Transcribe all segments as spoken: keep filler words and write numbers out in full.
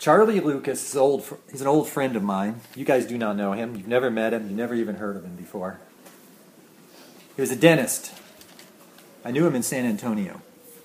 Charlie Lucas is old. He's an old friend of mine. You guys do not know him. You've never met him. You've never even heard of him before. He was a dentist. I knew him in San Antonio.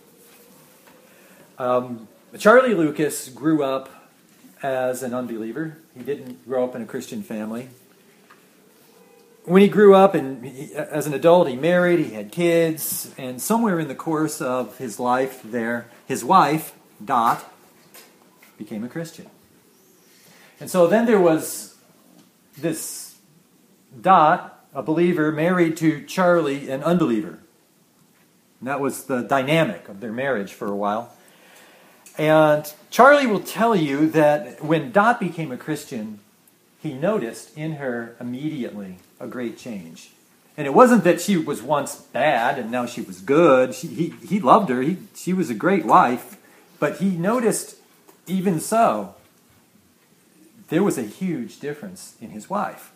Um, Charlie Lucas grew up as an unbeliever. He didn't grow up in a Christian family. When he grew up and he, as an adult, he married, he had kids, and somewhere in the course of his life there, his wife, Dot, became a Christian. And so then there was this Dot, a believer, married to Charlie, an unbeliever. And that was the dynamic of their marriage for a while. And Charlie will tell you that when Dot became a Christian, he noticed in her immediately a great change. And it wasn't that she was once bad and now she was good. She, he, he loved her. He, she was a great wife. But he noticed, even so, there was a huge difference in his wife.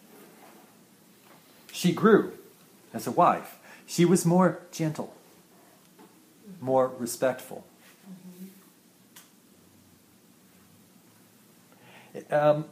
She grew as a wife. She was more gentle, more respectful. Um,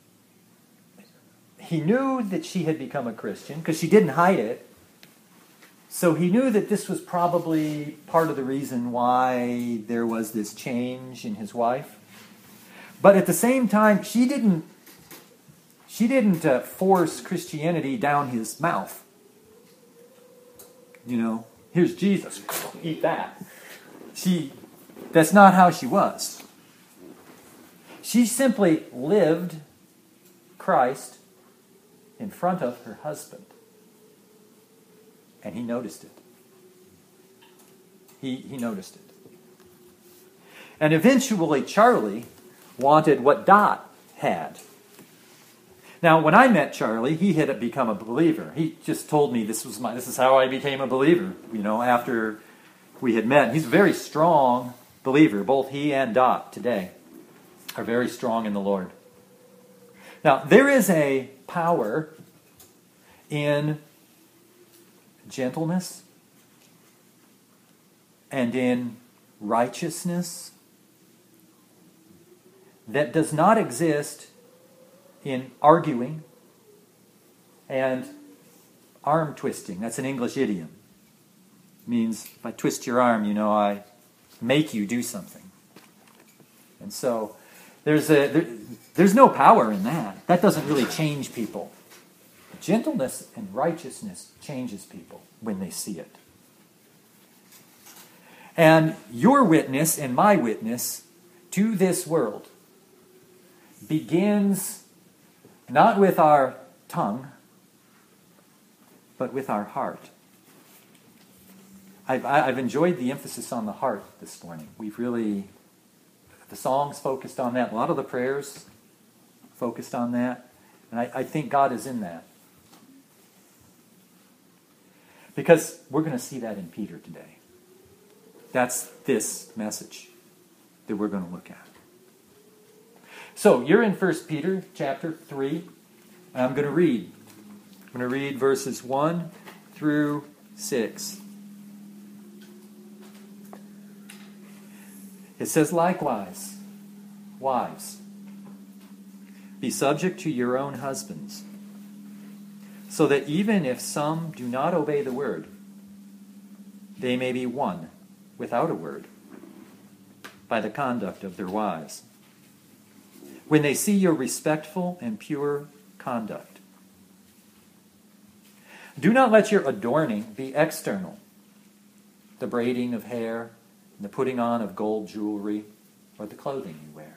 he knew that she had become a Christian because she didn't hide it. So he knew that this was probably part of the reason why there was this change in his wife. But at the same time, she didn't she didn't uh, force Christianity down his mouth. You know, here's Jesus, eat that. She, that's not how she was. She simply lived Christ in front of her husband. And he noticed it. He, he noticed it. And eventually Charlie wanted what Dot had. Now, when I met Charlie, he had become a believer. He just told me this was my this is how I became a believer, you know, after we had met. He's a very strong believer. Both he and Dot today are very strong in the Lord. Now, there is a power in gentleness and in righteousness that does not exist in arguing and arm twisting. That's an English idiom. It means if I twist your arm, you know, I make you do something. And so there's a there, there's no power in that. That doesn't really change people. Gentleness and righteousness changes people when they see it. And your witness and my witness to this world begins not with our tongue, but with our heart. I've, I've enjoyed the emphasis on the heart this morning. We've really, the songs focused on that. A lot of the prayers focused on that. And I, I think God is in that. Because we're going to see that in Peter today. That's this message that we're going to look at. So, you're in First Peter chapter three, and I'm going to read. I'm going to read verses one through six. It says, likewise, wives, be subject to your own husbands, so that even if some do not obey the word, they may be won without a word by the conduct of their wives, when they see your respectful and pure conduct. Do not let your adorning be external, the braiding of hair, and the putting on of gold jewelry, or the clothing you wear.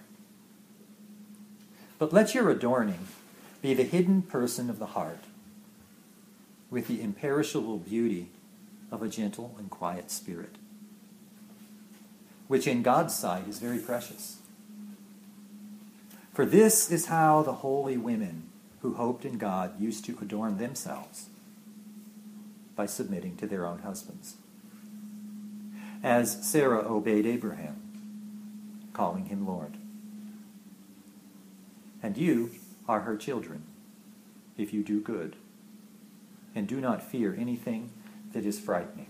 But let your adorning be the hidden person of the heart, with the imperishable beauty of a gentle and quiet spirit, which in God's sight is very precious. For this is how the holy women who hoped in God used to adorn themselves, by submitting to their own husbands, as Sarah obeyed Abraham, calling him Lord. And you are her children, if you do good, and do not fear anything that is frightening.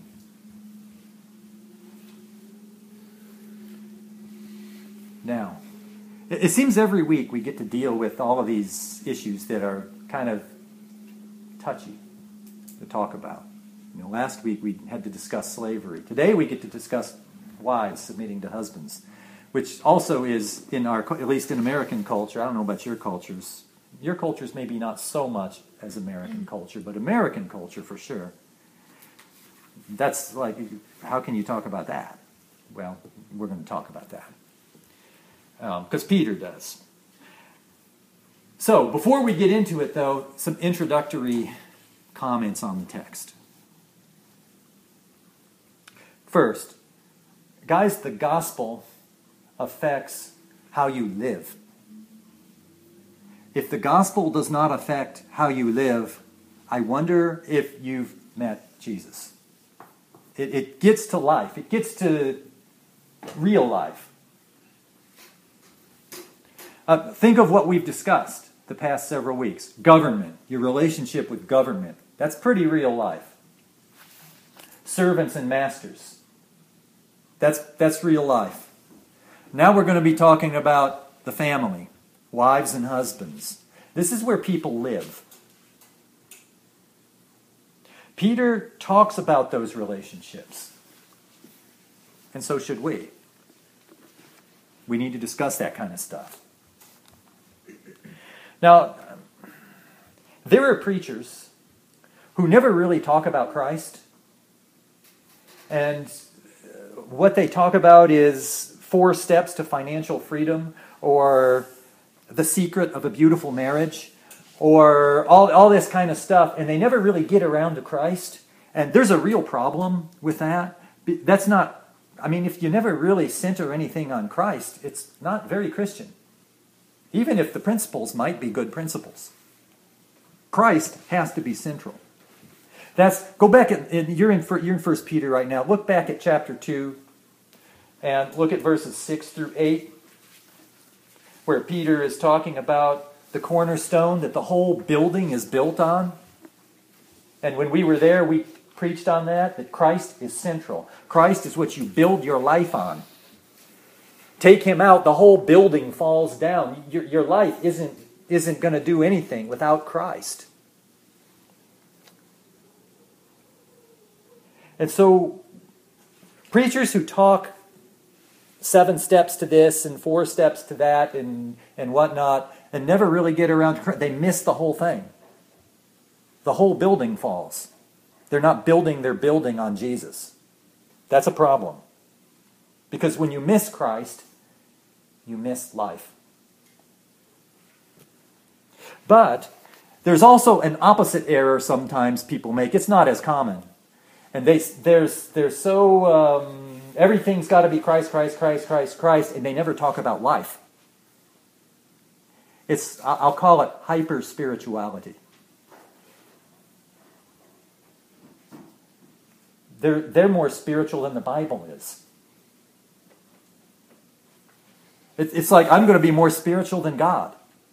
Now, It, it seems every week we get to deal with all of these issues that are kind of touchy to talk about. You know, last week we had to discuss slavery. Today we get to discuss wives submitting to husbands, which also is in our, at least in American culture. I don't know about your cultures. Your cultures maybe not so much as American culture, but American culture for sure. That's like, how can you talk about that? Well, we're going to talk about that. Because um, Peter does. So, before we get into it, though, some introductory comments on the text. First, guys, the gospel affects how you live. If the gospel does not affect how you live, I wonder if you've met Jesus. It, it gets to life. It gets to real life. Uh, think of what we've discussed the past several weeks. Government, your relationship with government. That's pretty real life. Servants and masters. That's, that's real life. Now we're going to be talking about the family, wives and husbands. This is where people live. Peter talks about those relationships. And so should we. We need to discuss that kind of stuff. Now, there are preachers who never really talk about Christ. And what they talk about is four steps to financial freedom, or the secret of a beautiful marriage, or all, all this kind of stuff, and they never really get around to Christ. And there's a real problem with that. That's not, I mean, if you never really center anything on Christ, it's not very Christian. Even if the principles might be good principles. Christ has to be central. That's, go back, at, you're in you're in First Peter right now. Look back at chapter two and look at verses six through eight, where Peter is talking about the cornerstone that the whole building is built on. And when we were there, we preached on that, that Christ is central. Christ is what you build your life on. Take him out, the whole building falls down. Your, your life isn't, isn't going to do anything without Christ. And so, preachers who talk seven steps to this and four steps to that and, and whatnot, and never really get around to Christ, they miss the whole thing. The whole building falls. They're not building their building on Jesus. That's a problem. Because when you miss Christ, you miss life. But there's also an opposite error sometimes people make. It's not as common. And they, there's, they're so, um, everything's got to be Christ, Christ, Christ, Christ, Christ, and they never talk about life. It's, I'll call it hyper-spirituality. They're, they're more spiritual than the Bible is. It, it's like, I'm going to be more spiritual than God.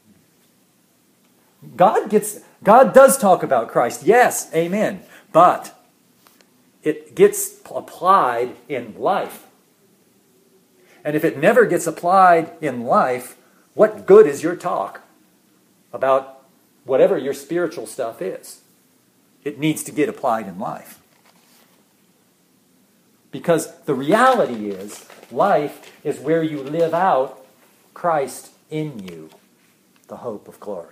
God gets, God does talk about Christ. Yes, amen. But it gets applied in life. And if it never gets applied in life, what good is your talk about whatever your spiritual stuff is? It needs to get applied in life. Because the reality is, life is where you live out Christ in you, the hope of glory.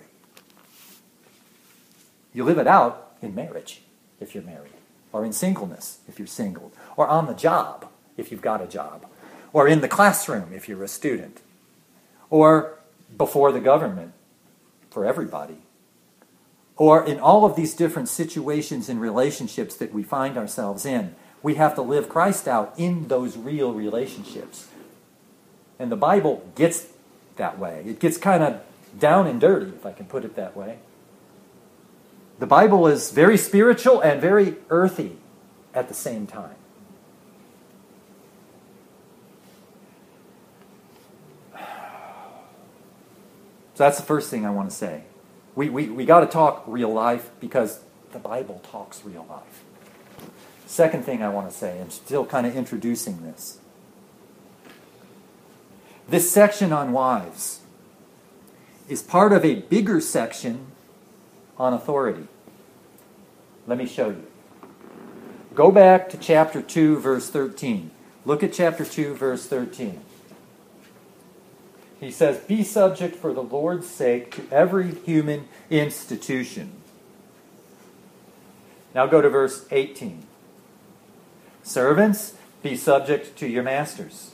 You live it out in marriage, if you're married. Or in singleness, if you're single. Or on the job, if you've got a job. Or in the classroom, if you're a student. Or before the government, for everybody. Or in all of these different situations and relationships that we find ourselves in, we have to live Christ out in those real relationships. And the Bible gets that way. It gets kind of down and dirty, if I can put it that way. The Bible is very spiritual and very earthy at the same time. So that's the first thing I want to say. We, we, we got to talk real life because the Bible talks real life. Second thing I want to say, I'm still kind of introducing this. This section on wives is part of a bigger section on authority. Let me show you. Go back to chapter two, verse thirteen. Look at chapter two, verse thirteen. He says, "Be subject for the Lord's sake to every human institution." Now go to verse eighteen. "Servants, be subject to your masters."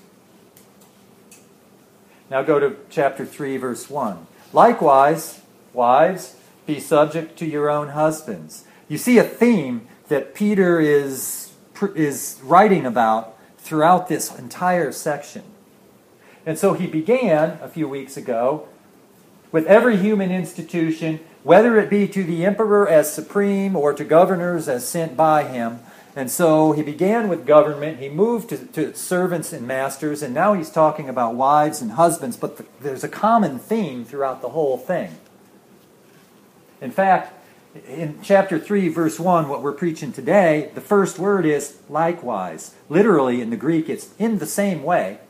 Now go to chapter three, verse one. "Likewise, wives, be subject to your own husbands." You see a theme that Peter is, is writing about throughout this entire section. And so he began, a few weeks ago, with every human institution, whether it be to the emperor as supreme or to governors as sent by him. And so he began with government, he moved to, to servants and masters, and now he's talking about wives and husbands, but the, there's a common theme throughout the whole thing. In fact, in chapter three, verse one, what we're preaching today, the first word is likewise. Literally, in the Greek, it's in the same way.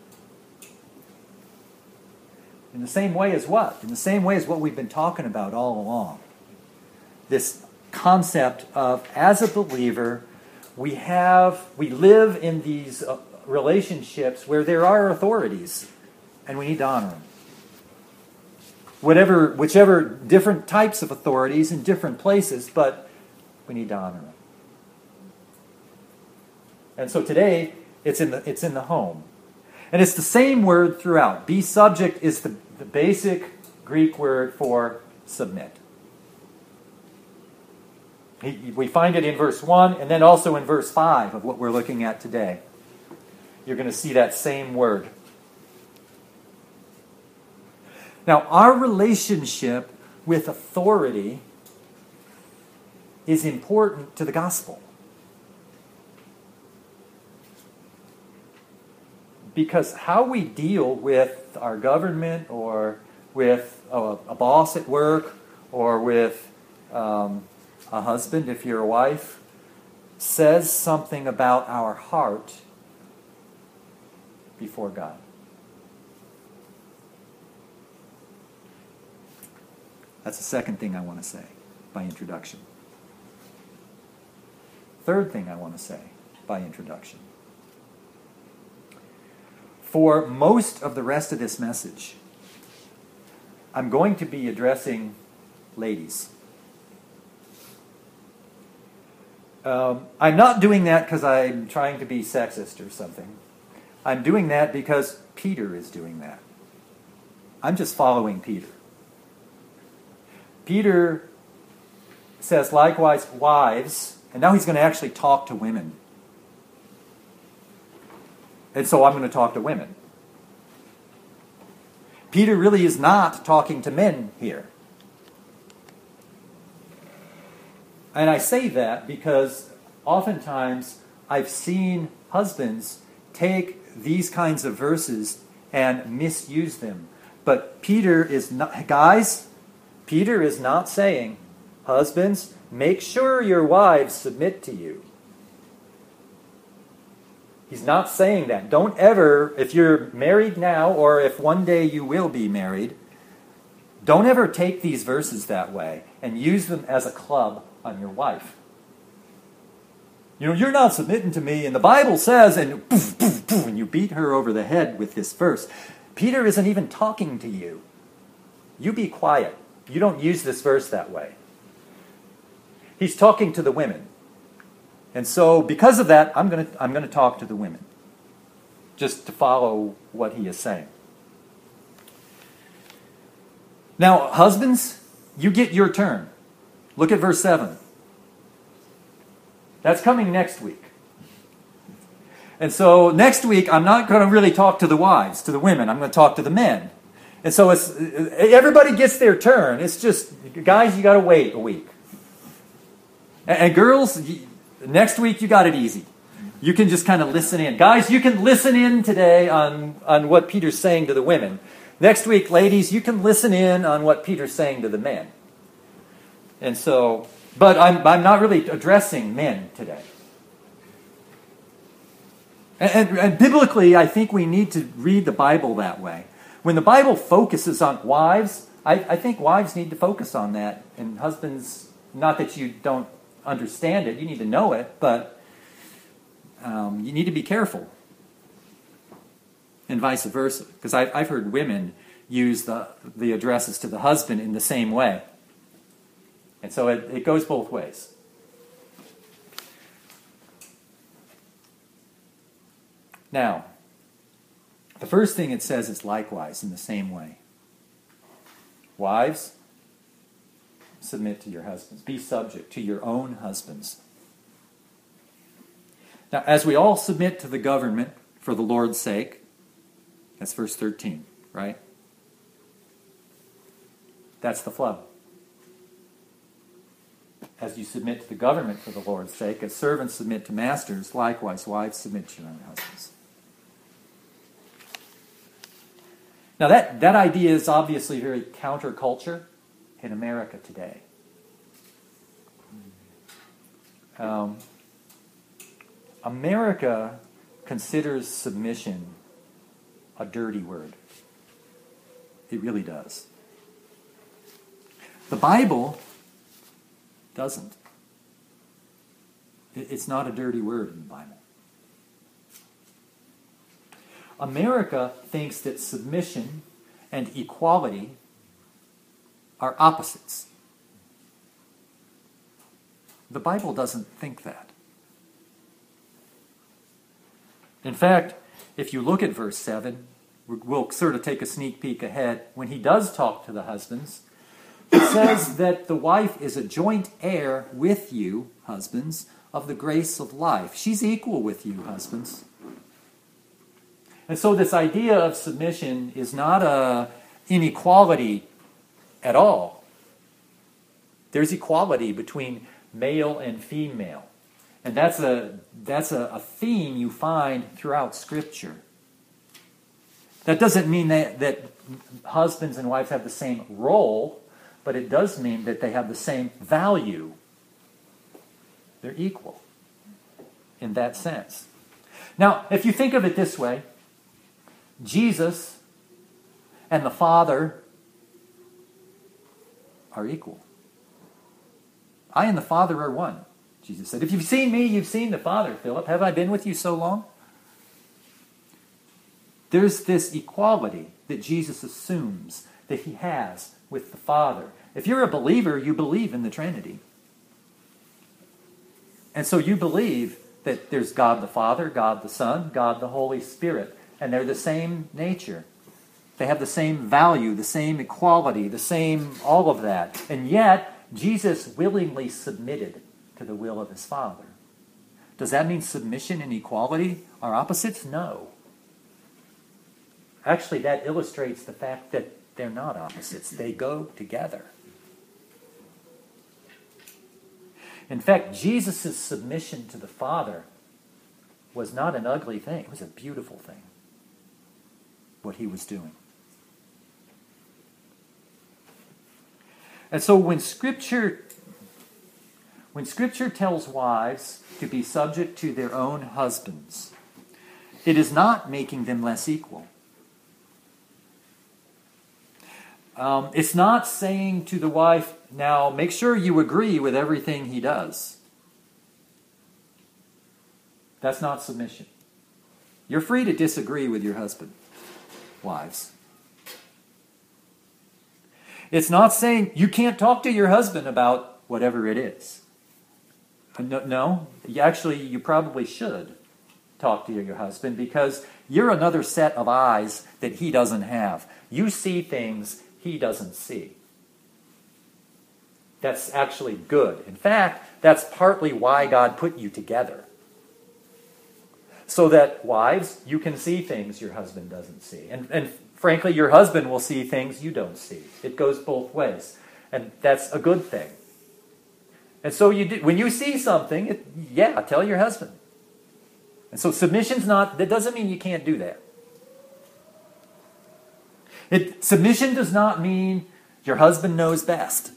In the same way as what? In the same way as what we've been talking about all along. This concept of, as a believer, we have, we live in these uh, relationships where there are authorities, and we need to honor them. Whatever, whichever different types of authorities in different places, but we need to honor them. And so today, it's in the it's in the home. And it's the same word throughout. Be subject is the, the basic Greek word for submit. He, we find it in verse one and then also in verse five of what we're looking at today. You're going to see that same word. Now, our relationship with authority is important to the gospel. Because how we deal with our government or with a, a boss at work or with um, a husband, if you're a wife, says something about our heart before God. That's the second thing I want to say by introduction. Third thing I want to say by introduction. For most of the rest of this message, I'm going to be addressing ladies. Um, I'm not doing that because I'm trying to be sexist or something. I'm doing that because Peter is doing that. I'm just following Peter. Peter says, likewise, wives, and now he's going to actually talk to women. And so I'm going to talk to women. Peter really is not talking to men here. And I say that because oftentimes I've seen husbands take these kinds of verses and misuse them. But Peter is not, guys, Peter is not saying, husbands, make sure your wives submit to you. He's not saying that. Don't ever, if you're married now or if one day you will be married, don't ever take these verses that way and use them as a club on your wife. You know, you're not submitting to me, and the Bible says, and poof, poof, poof, and you beat her over the head with this verse. Peter isn't even talking to you. You be quiet. You don't use this verse that way. He's talking to the women. And so, because of that, I'm going to I'm going to talk to the women, just to follow what he is saying. Now, husbands, you get your turn. Look at verse seven. That's coming next week. And so, next week, I'm not going to really talk to the wives, to the women. I'm going to talk to the men. And so, it's, everybody gets their turn. It's just, guys, you got to wait a week. And, and girls, next week, you got it easy. You can just kind of listen in. Guys, you can listen in today on, on what Peter's saying to the women. Next week, ladies, you can listen in on what Peter's saying to the men. And so, but I'm, I'm not really addressing men today. And, and, and biblically, I think we need to read the Bible that way. When the Bible focuses on wives, I, I think wives need to focus on that. And husbands, not that you don't understand it, you need to know it, but um, you need to be careful. And vice versa. Because I've, I've heard women use the, the addresses to the husband in the same way. And so it, it goes both ways. Now, the first thing it says is likewise in the same way. Wives, submit to your husbands. Be subject to your own husbands. Now, as we all submit to the government for the Lord's sake, that's verse thirteen, right? That's the flow. As you submit to the government for the Lord's sake, as servants submit to masters, likewise, wives, submit to your own husbands. Now, that, that idea is obviously very counterculture in America today. Um, America considers submission a dirty word. It really does. The Bible doesn't. It's not a dirty word in the Bible. America thinks that submission and equality are opposites. The Bible doesn't think that. In fact, if you look at verse seven, we'll sort of take a sneak peek ahead. When he does talk to the husbands, it says that the wife is a joint heir with you, husbands, of the grace of life. She's equal with you, husbands. And so this idea of submission is not a inequality at all. There's equality between male and female. And that's a that's a, a theme you find throughout Scripture. That doesn't mean that, that husbands and wives have the same role, but it does mean that they have the same value. They're equal in that sense. Now, if you think of it this way, Jesus and the Father are equal. I and the Father are one, Jesus said. If you've seen me, you've seen the Father, Philip. Have I been with you so long? There's this equality that Jesus assumes that he has with the Father. If you're a believer, you believe in the Trinity. And so you believe that there's God the Father, God the Son, God the Holy Spirit. And they're the same nature. They have the same value, the same equality, the same all of that. And yet, Jesus willingly submitted to the will of his Father. Does that mean submission and equality are opposites? No. Actually, that illustrates the fact that they're not opposites. They go together. In fact, Jesus' submission to the Father was not an ugly thing. It was a beautiful thing, what he was doing. And so when Scripture, when Scripture tells wives to be subject to their own husbands, it is not making them less equal. Um, it's not saying to the wife, now make sure you agree with everything he does. That's not submission. You're free to disagree with your husband, wives. It's not saying you can't talk to your husband about whatever it is. No, no, actually you probably should talk to your husband because you're another set of eyes that he doesn't have. You see things he doesn't see. That's actually good. In fact, that's partly why God put you together. So that, wives, you can see things your husband doesn't see. And, and frankly, your husband will see things you don't see. It goes both ways. And that's a good thing. And so you do, when you see something, it, yeah, tell your husband. And so submission's not, that doesn't mean you can't do that. It, submission does not mean your husband knows best.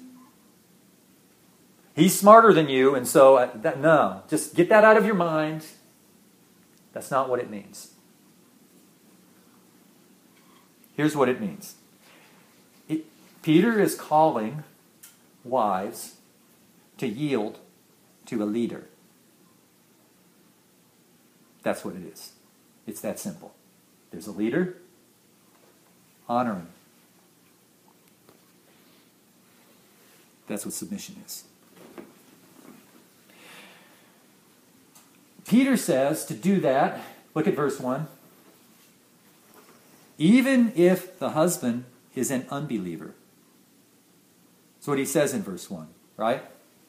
He's smarter than you, and so, uh, that, no, just get that out of your mind. That's not what it means. Here's what it means. It, Peter is calling wives to yield to a leader. That's what it is. It's that simple. There's a leader. Honor him. That's what submission is. Peter says to do that, look at verse one. Even if the husband is an unbeliever. That's what he says in verse one, right?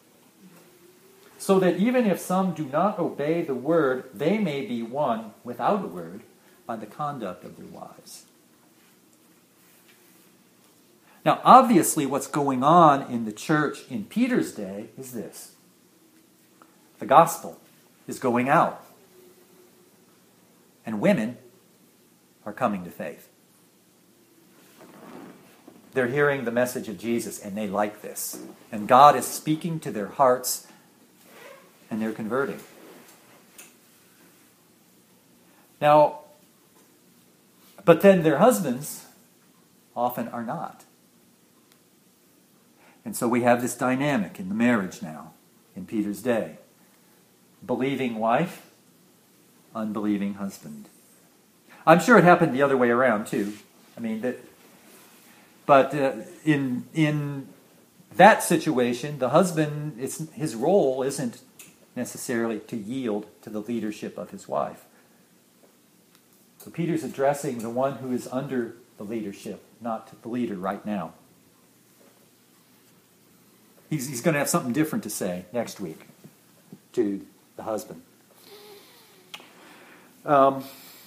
So that even if some do not obey the word, they may be won without a word by the conduct of their wives. Now, obviously, what's going on in the church in Peter's day is this. The gospel is going out. And women are coming to faith. They're hearing the message of Jesus, and they like this. And God is speaking to their hearts, and they're converting. Now, but then their husbands often are not. And so we have this dynamic in the marriage now, in Peter's day. Believing wife, unbelieving husband. I'm sure it happened the other way around too. I mean, that, but uh, in in that situation, the husband, it's, his role isn't necessarily to yield to the leadership of his wife. So Peter's addressing the one who is under the leadership, not the leader right now. He's, he's going to have something different to say next week to the husband. Um,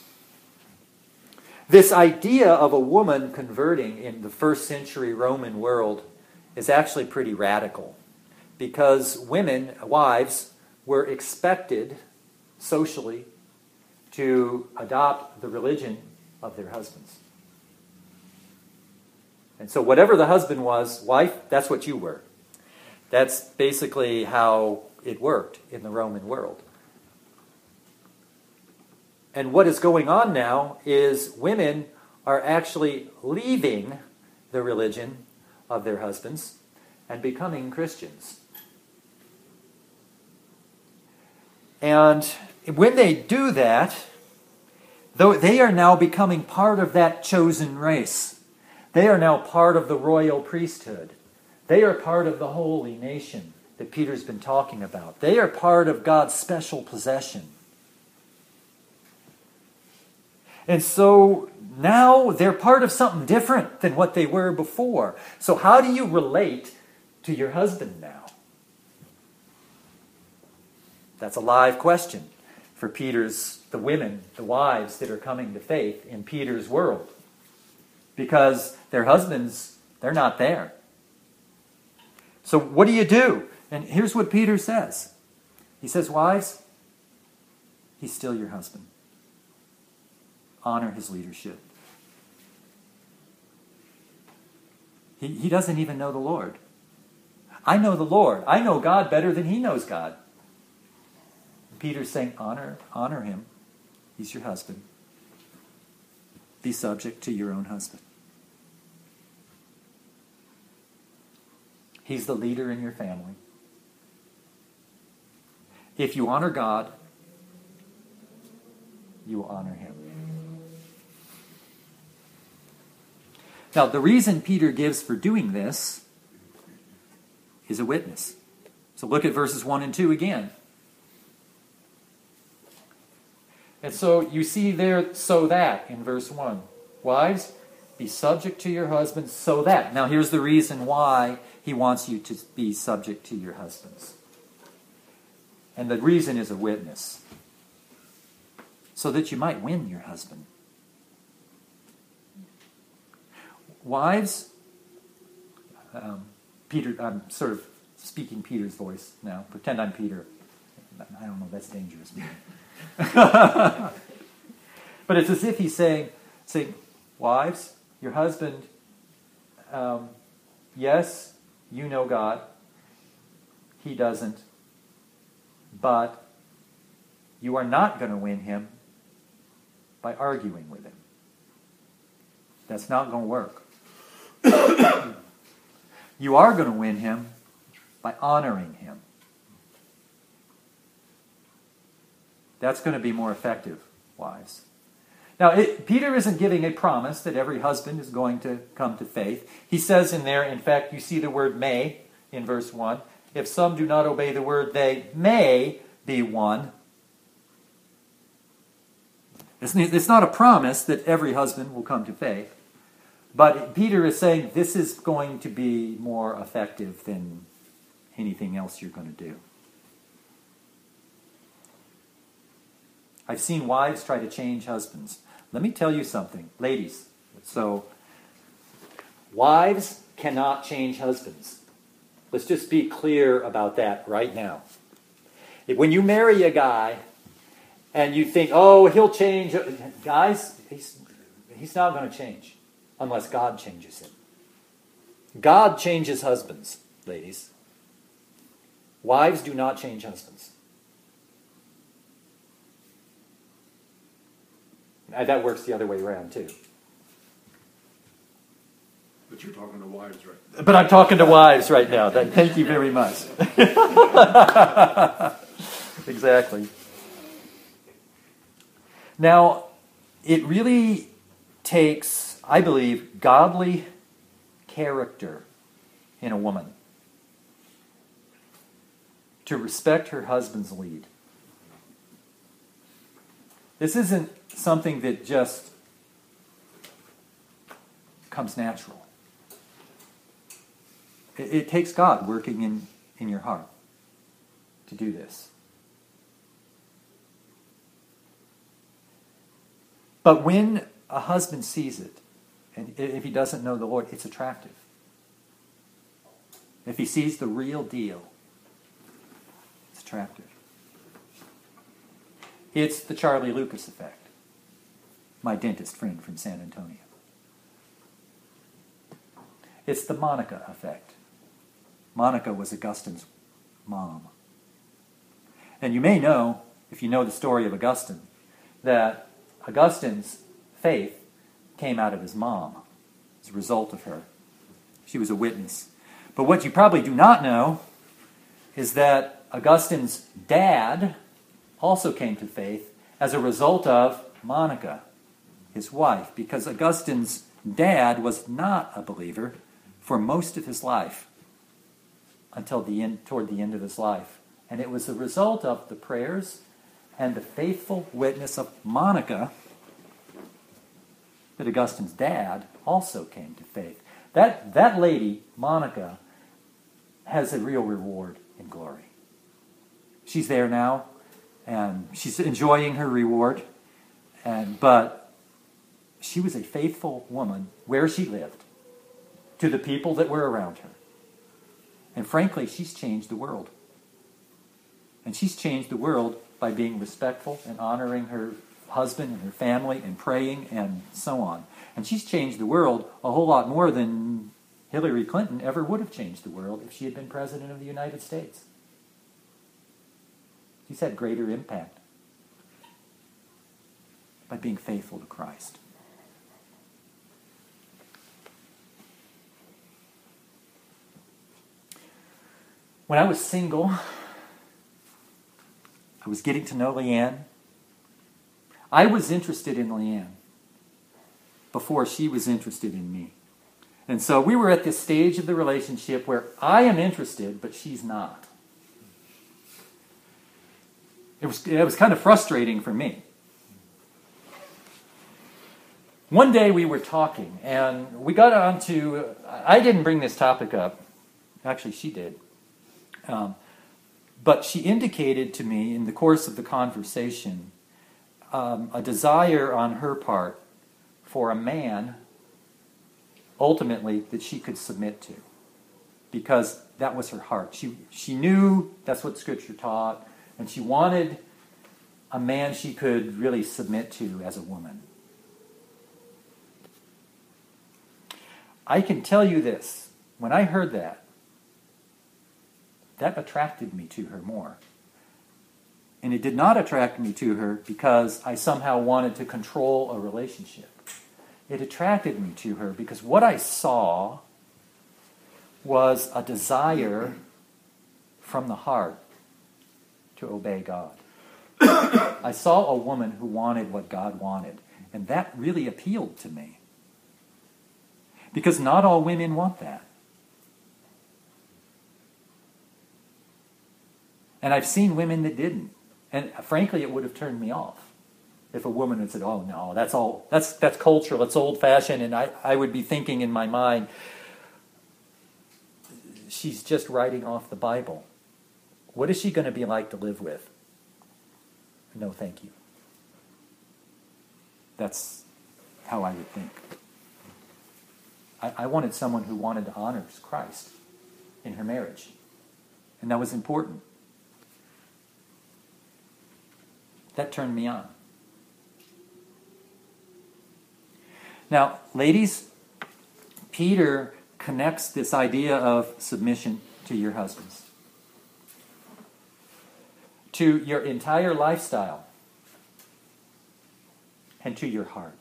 this idea of a woman converting in the first century Roman world is actually pretty radical, because women, wives, were expected socially to adopt the religion of their husbands. And so whatever the husband was, wife, that's what you were. That's basically how it worked in the Roman world. And what is going on now is women are actually leaving the religion of their husbands and becoming Christians. And when they do that, though they are now becoming part of that chosen race. They are now part of the royal priesthood. They are part of the holy nation that Peter's been talking about. They are part of God's special possession. And so now they're part of something different than what they were before. So how do you relate to your husband now? That's a live question for Peter's, the women, the wives that are coming to faith in Peter's world. Because their husbands, they're not there. So what do you do? And here's what Peter says. He says, wives, he's still your husband. Honor his leadership. He, he doesn't even know the Lord. I know the Lord. I know God better than he knows God. Peter's saying, honor, honor him. He's your husband. Be subject to your own husband. He's the leader in your family. If you honor God, you will honor him. Now, the reason Peter gives for doing this is a witness. So look at verses one and two again. And so you see there, so that, in verse one. Wives, be subject to your husbands, so that. Now here's the reason why he wants you to be subject to your husbands. And the reason is a witness. So that you might win your husband. Wives, um, Peter, I'm sort of speaking Peter's voice now. Pretend I'm Peter. I don't know, that's dangerous. But it's as if he's saying, saying, wives, your husband, um, yes, you know God. He doesn't. But you are not going to win him by arguing with him. That's not going to work. You are going to win him by honoring him. That's going to be more effective, wives. Now, it, Peter isn't giving a promise that every husband is going to come to faith. He says in there, in fact, you see the word may in verse one. If some do not obey the word, they may be won. It's, it's not a promise that every husband will come to faith. But Peter is saying this is going to be more effective than anything else you're going to do. I've seen wives try to change husbands. Let me tell you something, ladies. So, wives cannot change husbands. Let's just be clear about that right now. When you marry a guy and you think, oh, he'll change, guys, he's, he's not going to change unless God changes him. God changes husbands, ladies. Wives do not change husbands. That works the other way around, too. But you're talking to wives right now. But I'm talking to wives right now. Thank you very much. Exactly. Now, it really takes, I believe, godly character in a woman to respect her husband's lead. This isn't something that just comes natural. It, it takes God working in, in your heart to do this. But when a husband sees it, and if he doesn't know the Lord, it's attractive. If he sees the real deal, it's attractive. It's the Charlie Lucas effect. My dentist friend from San Antonio. It's the Monica effect. Monica was Augustine's mom. And you may know, if you know the story of Augustine, that Augustine's faith came out of his mom as a result of her. She was a witness. But what you probably do not know is that Augustine's dad also came to faith as a result of Monica, his wife, because Augustine's dad was not a believer for most of his life until the end, toward the end of his life. And it was a result of the prayers and the faithful witness of Monica that Augustine's dad also came to faith. That, that lady, Monica, has a real reward in glory. She's there now, and she's enjoying her reward, and but she was a faithful woman where she lived to the people that were around her. And frankly, she's changed the world. And she's changed the world by being respectful and honoring her husband and her family and praying and so on. And she's changed the world a whole lot more than Hillary Clinton ever would have changed the world if she had been president of the United States. She's had greater impact by being faithful to Christ. When I was single, I was getting to know Leanne. I was interested in Leanne before she was interested in me. And so we were at this stage of the relationship where I am interested, but she's not. It was, it was kind of frustrating for me. One day we were talking, and we got on to, I didn't bring this topic up. Actually, she did. Um, but she indicated to me in the course of the conversation um, a desire on her part for a man, ultimately, that she could submit to. Because that was her heart. She, she knew that's what Scripture taught, and she wanted a man she could really submit to as a woman. I can tell you this. When I heard that, that attracted me to her more. And it did not attract me to her because I somehow wanted to control a relationship. It attracted me to her because what I saw was a desire from the heart to obey God. I saw a woman who wanted what God wanted, and that really appealed to me. Because not all women want that. And I've seen women that didn't. And frankly, it would have turned me off if a woman had said, oh no, that's all that's that's cultural, it's old-fashioned, and I, I would be thinking in my mind, she's just writing off the Bible. What is she going to be like to live with? No, thank you. That's how I would think. I, I wanted someone who wanted to honor Christ in her marriage. And that was important. That turned me on. Now, ladies, Peter connects this idea of submission to your husbands, to your entire lifestyle, and to your heart.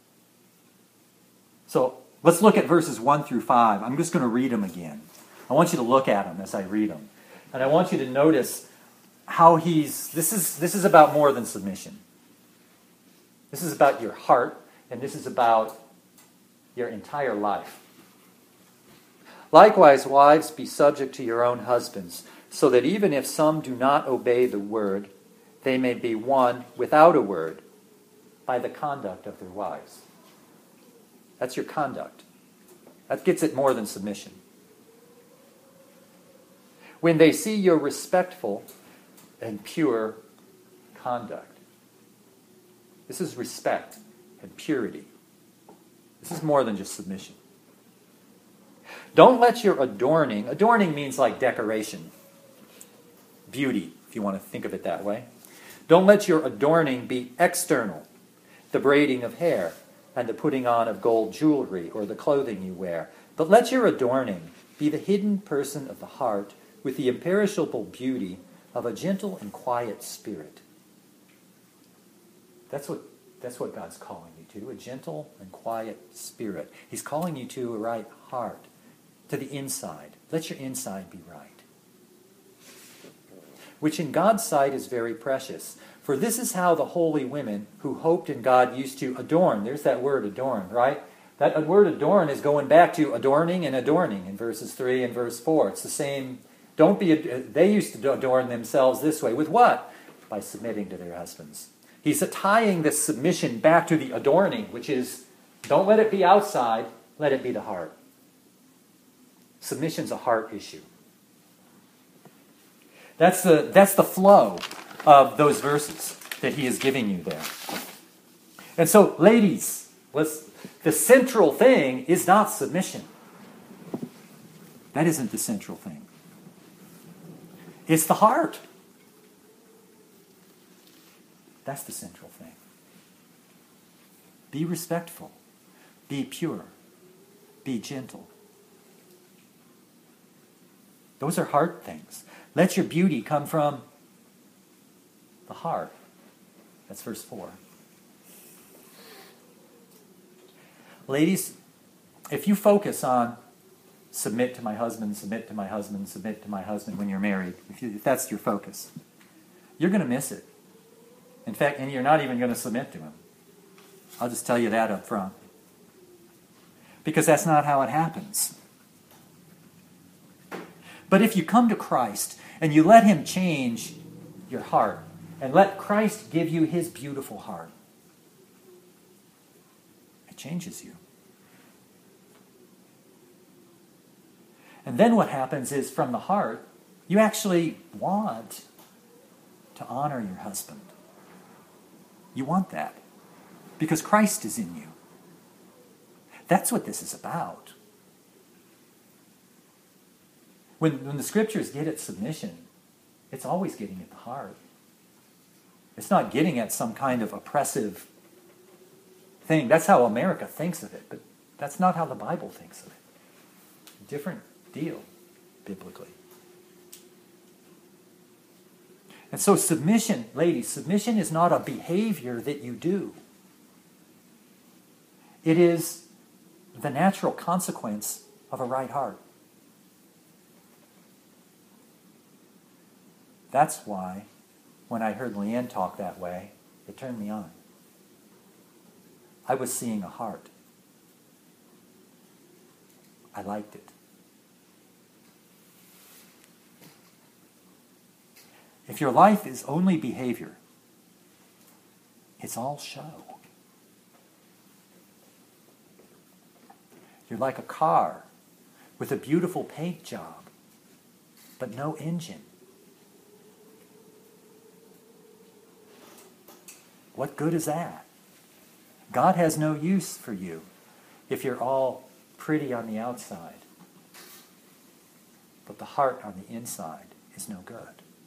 So let's look at verses one through five. I'm just going to read them again. I want you to look at them as I read them. And I want you to notice how he's, this is, this is about more than submission. This is about your heart, and this is about your entire life. Likewise, wives, be subject to your own husbands, so that even if some do not obey the word, they may be won without a word by the conduct of their wives. That's your conduct. That gets it more than submission. When they see your respectful and pure conduct. This is respect and purity. This is more than just submission. Don't let your adorning, adorning means like decoration, beauty, if you want to think of it that way. Don't let your adorning be external, the braiding of hair and the putting on of gold jewelry or the clothing you wear. But let your adorning be the hidden person of the heart with the imperishable beauty of a gentle and quiet spirit. That's what, that's what God's calling you to, a gentle and quiet spirit. He's calling you to a right heart, to the inside. Let your inside be right. Which in God's sight is very precious. For this is how the holy women who hoped in God used to adorn. There's that word adorn, right? That word adorn is going back to adorning and adorning in verses three and verse four. It's the same. Don't be. They used to adorn themselves this way. With what? By submitting to their husbands. He's tying this submission back to the adorning, which is, don't let it be outside, let it be the heart. Submission's a heart issue. That's the, that's the flow of those verses that he is giving you there. And so, ladies, let's, the central thing is not submission. That isn't the central thing. It's the heart. That's the central thing. Be respectful. Be pure. Be gentle. Those are heart things. Let your beauty come from the heart. That's verse four. Ladies, if you focus on submit to my husband, submit to my husband, submit to my husband when you're married, if, you, if that's your focus, you're going to miss it. In fact, and you're not even going to submit to him. I'll just tell you that up front. Because that's not how it happens. But if you come to Christ and you let him change your heart and let Christ give you his beautiful heart, it changes you. And then what happens is from the heart, you actually want to honor your husband. You want that because Christ is in you. That's what this is about. When, when the scriptures get at submission, it's always getting at the heart. It's not getting at some kind of oppressive thing. That's how America thinks of it, but that's not how the Bible thinks of it. Different deal, biblically. And so submission, ladies, submission is not a behavior that you do. It is the natural consequence of a right heart. That's why, when I heard Leanne talk that way, it turned me on. I was seeing a heart. I liked it. If your life is only behavior, it's all show. You're like a car with a beautiful paint job, but no engine. What good is that? God has no use for you if you're all pretty on the outside, but the heart on the inside is no good.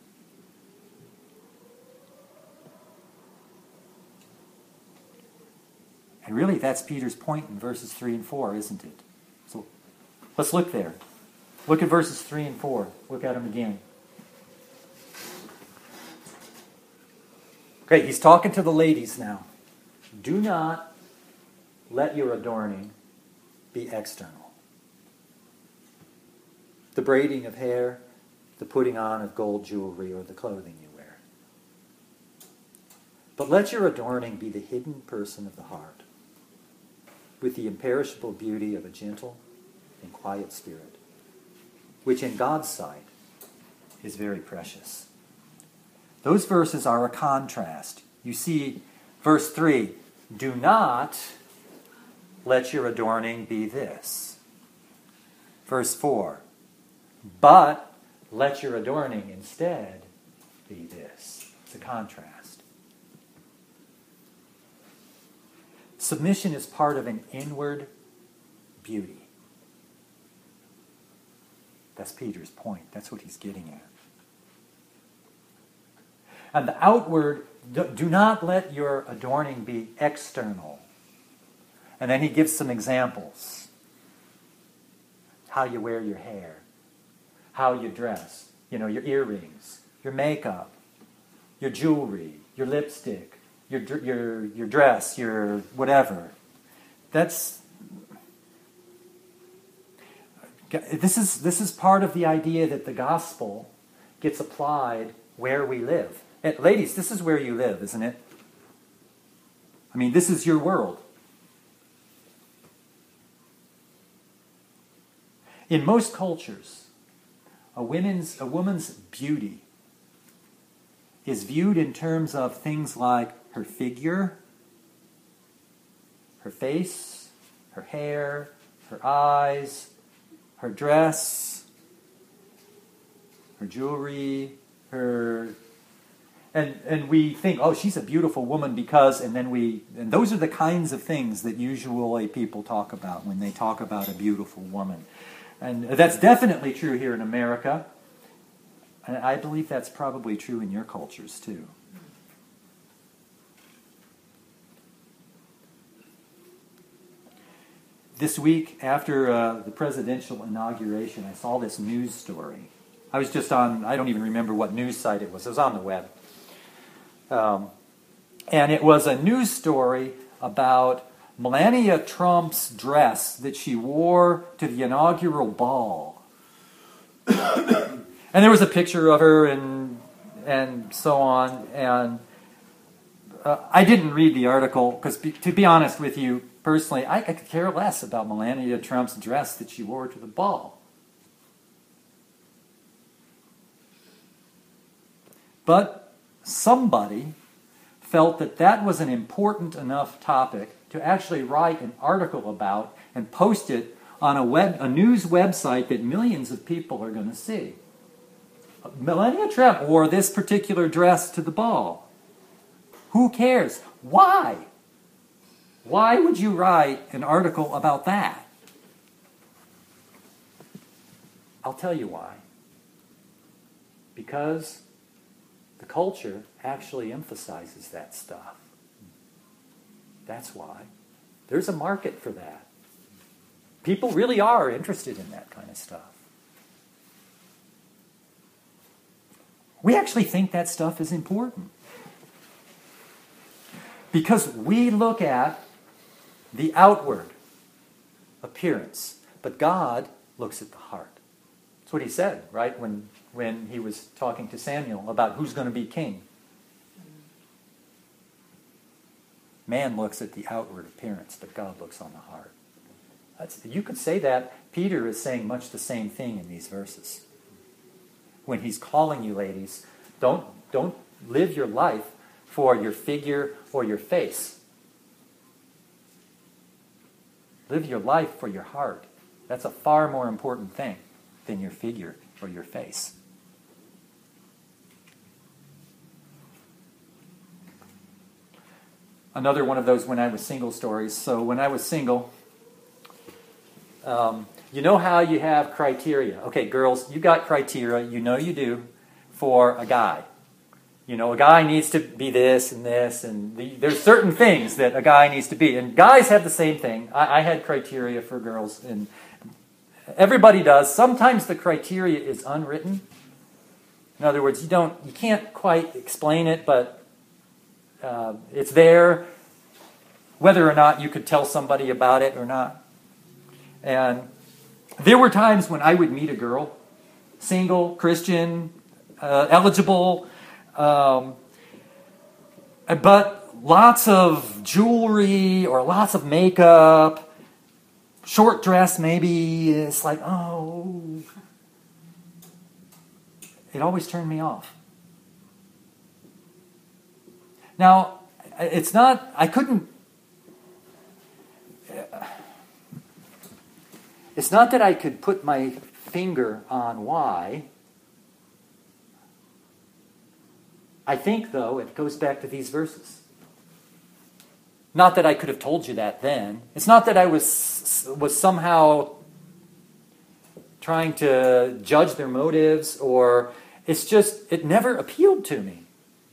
And really, that's Peter's point in verses three and four, isn't it? So let's look there. Look at verses three and four. Look at them again. Okay, he's talking to the ladies now. Do not let your adorning be external. The braiding of hair, the putting on of gold jewelry, or the clothing you wear. But let your adorning be the hidden person of the heart, with the imperishable beauty of a gentle and quiet spirit, which in God's sight is very precious. Those verses are a contrast. You see, verse three, do not let your adorning be this. Verse four, but let your adorning instead be this. It's a contrast. Submission is part of an inward beauty. That's Peter's point. That's what he's getting at. And the outward, do not let your adorning be external. And then he gives some examples. How you wear your hair. How you dress. You know, your earrings, your makeup, your jewelry, your lipstick, your your your dress, your whatever. That's this is this is part of the idea that the gospel gets applied where we live. And ladies, this is where you live, isn't it? I mean, this is your world. In most cultures, a woman's a woman's beauty is viewed in terms of things like her figure, her face, her hair, her eyes, her dress, her jewelry, her and and we think, oh, she's a beautiful woman because, and then we and those are the kinds of things that usually people talk about when they talk about a beautiful woman. And that's definitely true here in America. And I believe that's probably true in your cultures too. This week, after uh, the presidential inauguration, I saw this news story. I was just on, I don't even remember what news site it was. It was on the web. Um, and it was a news story about Melania Trump's dress that she wore to the inaugural ball. And there was a picture of her and and so on. And uh, I didn't read the article because, to be honest with you, personally, I, I could care less about Melania Trump's dress that she wore to the ball. But somebody felt that that was an important enough topic to actually write an article about and post it on a web, a news website that millions of people are going to see. Melania Trump wore this particular dress to the ball. Who cares? Why? Why would you write an article about that? I'll tell you why. Because the culture actually emphasizes that stuff. That's why. There's a market for that. People really are interested in that kind of stuff. We actually think that stuff is important. Because we look at the outward appearance, but God looks at the heart. That's what he said, right, when, when he was talking to Samuel about who's going to be king. Man looks at the outward appearance, but God looks on the heart. That's, you could say that Peter is saying much the same thing in these verses. When he's calling you, ladies, don't, don't live your life for your figure or your face. Live your life for your heart. That's a far more important thing than your figure or your face. Another one of those when I was single stories. So when I was single, um, you know how you have criteria. Okay, girls, you got criteria, you know you do, for a guy. You know, a guy needs to be this and this, and the, there's certain things that a guy needs to be. And guys have the same thing. I, I had criteria for girls, and everybody does. Sometimes the criteria is unwritten. In other words, you don't, you can't quite explain it, but uh, it's there, whether or not you could tell somebody about it or not. And there were times when I would meet a girl, single, Christian, uh, eligible, Um, but lots of jewelry or lots of makeup, short dress maybe. It's like, oh. It always turned me off. Now, it's not, I couldn't, it's not that I could put my finger on why. I think, though, it goes back to these verses. Not that I could have told you that then. It's not that I was was somehow trying to judge their motives, or it's just, it never appealed to me.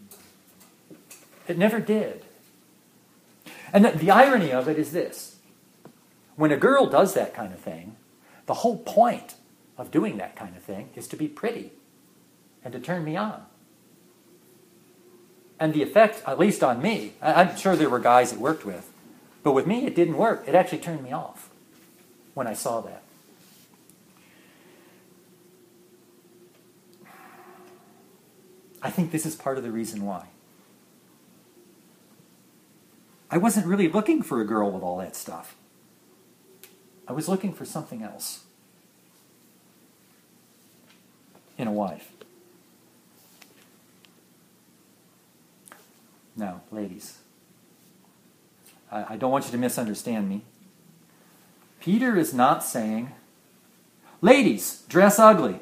It never did. And the, the irony of it is this. When a girl does that kind of thing, the whole point of doing that kind of thing is to be pretty and to turn me on. And the effect, at least on me, I'm sure there were guys it worked with, but with me it didn't work. It actually turned me off when I saw that. I think this is part of the reason why. I wasn't really looking for a girl with all that stuff. I was looking for something else in a wife. Now, ladies, I, I don't want you to misunderstand me. Peter is not saying, ladies, dress ugly.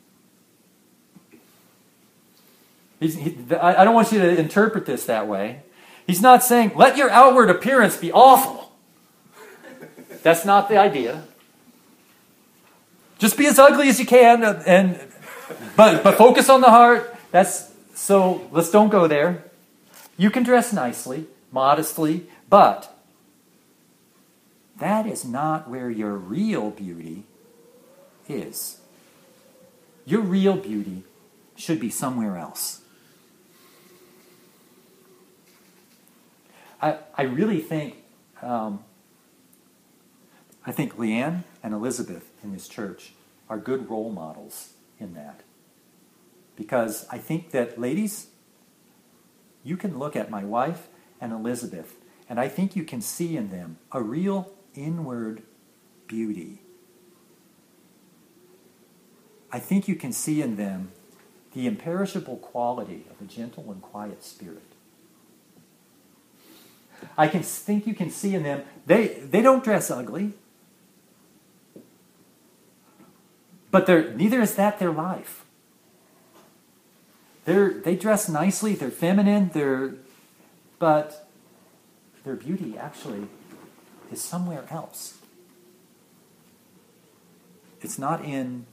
He's, he, I, I don't want you to interpret this that way. He's not saying, let your outward appearance be awful. That's not the idea. Just be as ugly as you can, and but but focus on the heart. That's so. Let's don't go there. You can dress nicely, modestly, but that is not where your real beauty is. Your real beauty should be somewhere else. I I really think um, I think Leanne and Elizabeth in this church are good role models in that. Because I think that, ladies, you can look at my wife and Elizabeth, and I think you can see in them a real inward beauty. I think you can see in them the imperishable quality of a gentle and quiet spirit. I can think you can see in them, they, they don't dress ugly, but they're, neither is that their life. They're, they dress nicely, they're feminine, they're, but their beauty actually is somewhere else. It's not in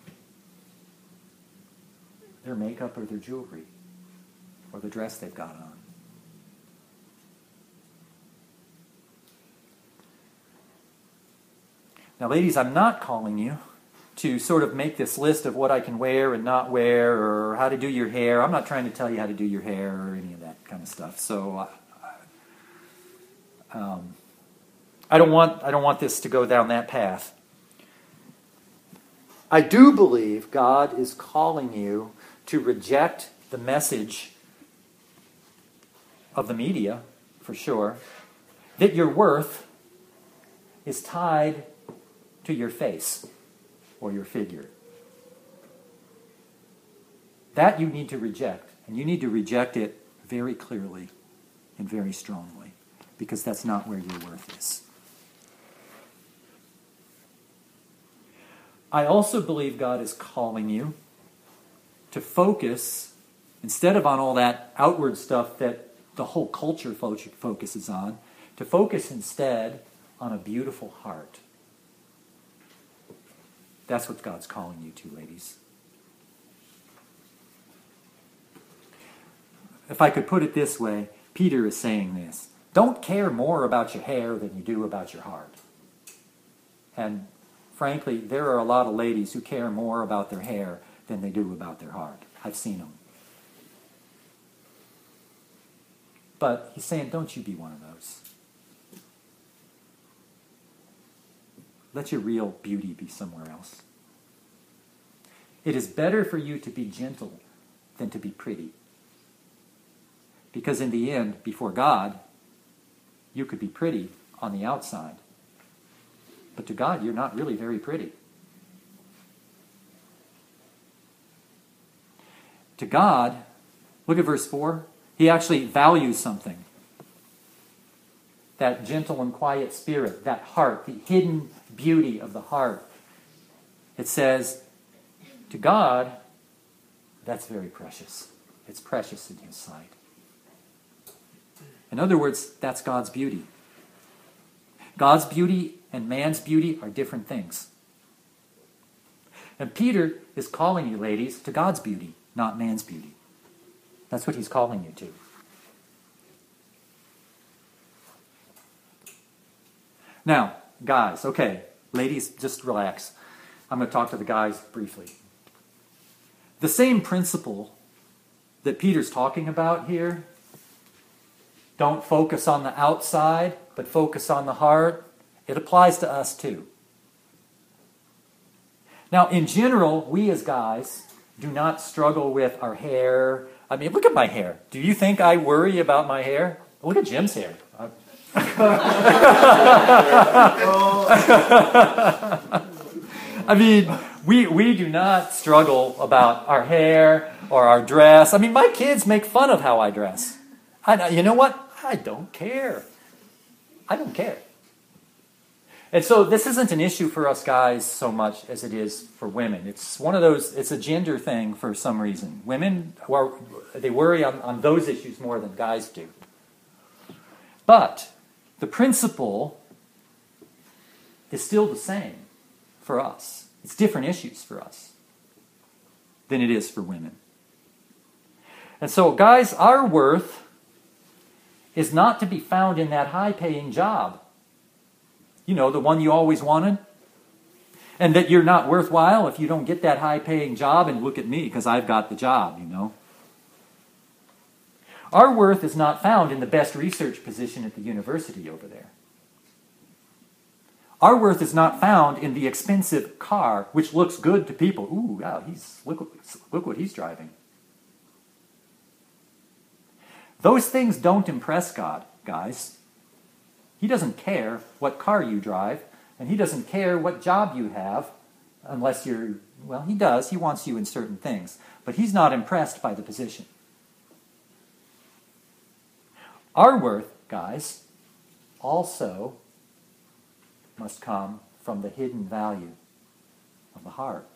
their makeup or their jewelry or the dress they've got on. Now, ladies, I'm not calling you to sort of make this list of what I can wear and not wear, or how to do your hair. I'm not trying to tell you how to do your hair or any of that kind of stuff. So um, I don't want I don't want this to go down that path. I do believe God is calling you to reject the message of the media, for sure, that your worth is tied to your face or your figure. That you need to reject, and you need to reject it very clearly and very strongly, because that's not where your worth is. I also believe God is calling you to focus, instead of on all that outward stuff that the whole culture fo- focuses on, to focus instead on a beautiful heart. That's what God's calling you to, ladies. If I could put it this way, Peter is saying this: don't care more about your hair than you do about your heart. And frankly, there are a lot of ladies who care more about their hair than they do about their heart. I've seen them. But he's saying, don't you be one of those. Let your real beauty be somewhere else. It is better for you to be gentle than to be pretty. Because in the end, before God, you could be pretty on the outside. But to God, you're not really very pretty. To God, look at verse four. He actually values something. That gentle and quiet spirit, that heart, the hidden beauty of the heart. It says, to God, that's very precious. It's precious in His sight. In other words, that's God's beauty. God's beauty and man's beauty are different things. And Peter is calling you, ladies, to God's beauty, not man's beauty. That's what he's calling you to. Now, guys, okay, ladies, just relax. I'm going to talk to the guys briefly. The same principle that Peter's talking about here, don't focus on the outside, but focus on the heart, it applies to us too. Now, in general, we as guys do not struggle with our hair. I mean, look at my hair. Do you think I worry about my hair? Look at Jim's hair. I mean, we we do not struggle about our hair or our dress. I mean, my kids make fun of how I dress. I, you know what? I don't care. I don't care. And so this isn't an issue for us guys so much as it is for women. It's one of those, it's a gender thing for some reason. Women, are, they worry on, on those issues more than guys do. But the principle is still the same for us. It's different issues for us than it is for women. And so, guys, our worth is not to be found in that high-paying job. You know, the one you always wanted. And that you're not worthwhile if you don't get that high-paying job, and look at me, because I've got the job, you know. Our worth is not found in the best research position at the university over there. Our worth is not found in the expensive car, which looks good to people. Ooh, wow, he's look, look what he's driving. Those things don't impress God, guys. He doesn't care what car you drive, and He doesn't care what job you have, unless you're, well, He does. He wants you in certain things. But He's not impressed by the position. Our worth, guys, also must come from the hidden value of the heart.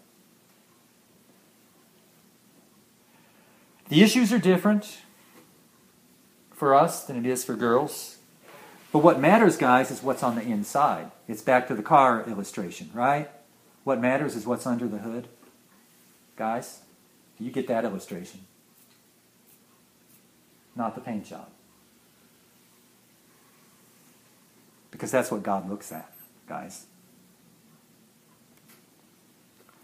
The issues are different for us than it is for girls. But what matters, guys, is what's on the inside. It's back to the car illustration, right? What matters is what's under the hood. Guys, do you get that illustration? Not the paint job. Because that's what God looks at, guys.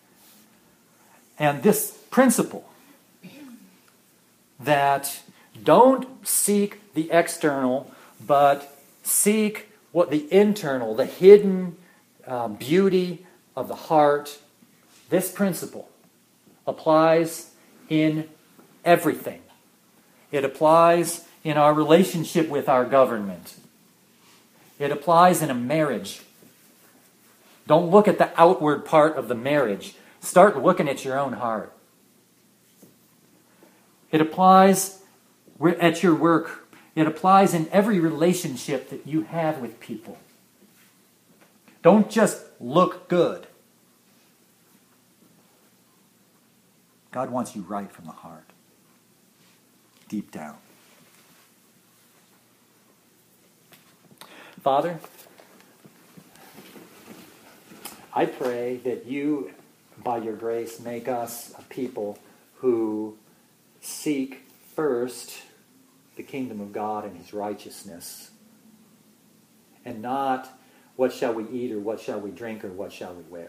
And this principle that don't seek the external, but seek what the internal, the hidden uh, beauty of the heart, this principle applies in everything. It applies in our relationship with our government. It applies in a marriage. Don't look at the outward part of the marriage. Start looking at your own heart. It applies at your work. It applies in every relationship that you have with people. Don't just look good. God wants you right from the heart, deep down. Father, I pray that you, by your grace, make us a people who seek first the kingdom of God and his righteousness, and not what shall we eat or what shall we drink or what shall we wear.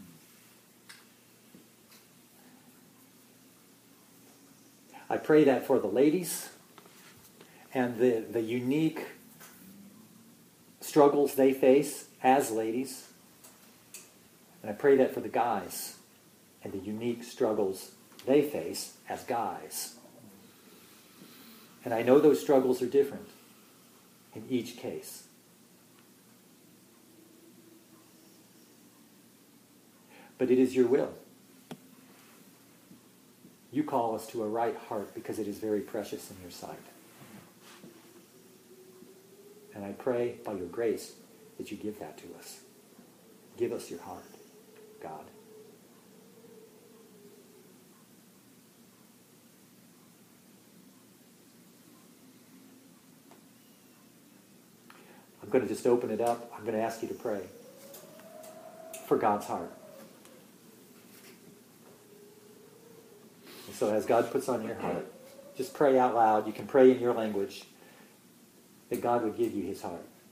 I pray that for the ladies and the, the unique struggles they face as ladies. And I pray that for the guys and the unique struggles they face as guys. And I know those struggles are different in each case. But it is your will. You call us to a right heart because it is very precious in your sight. And I pray by your grace that you give that to us. Give us your heart, God. I'm going to just open it up. I'm going to ask you to pray for God's heart. And so as God puts on your heart, just pray out loud. You can pray in your language that God would give you his heart.